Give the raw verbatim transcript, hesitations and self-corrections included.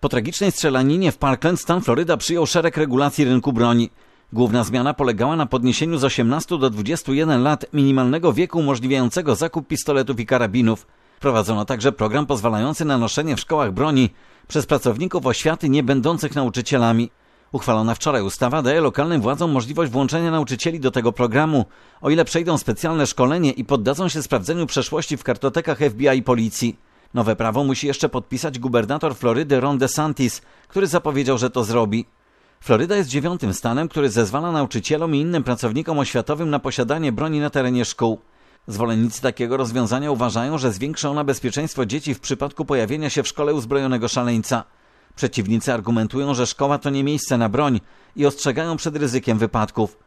Po tragicznej strzelaninie w Parkland stan Floryda przyjął szereg regulacji rynku broni. Główna zmiana polegała na podniesieniu z osiemnastu do dwudziestu jeden lat minimalnego wieku umożliwiającego zakup pistoletów i karabinów. Wprowadzono także program pozwalający na noszenie w szkołach broni przez pracowników oświaty nie będących nauczycielami. Uchwalona wczoraj ustawa daje lokalnym władzom możliwość włączenia nauczycieli do tego programu, o ile przejdą specjalne szkolenie i poddadzą się sprawdzeniu przeszłości w kartotekach F B I i policji. Nowe prawo musi jeszcze podpisać gubernator Florydy Ron DeSantis, który zapowiedział, że to zrobi. Floryda jest dziewiątym stanem, który zezwala nauczycielom i innym pracownikom oświatowym na posiadanie broni na terenie szkół. Zwolennicy takiego rozwiązania uważają, że zwiększy ona bezpieczeństwo dzieci w przypadku pojawienia się w szkole uzbrojonego szaleńca. Przeciwnicy argumentują, że szkoła to nie miejsce na broń i ostrzegają przed ryzykiem wypadków.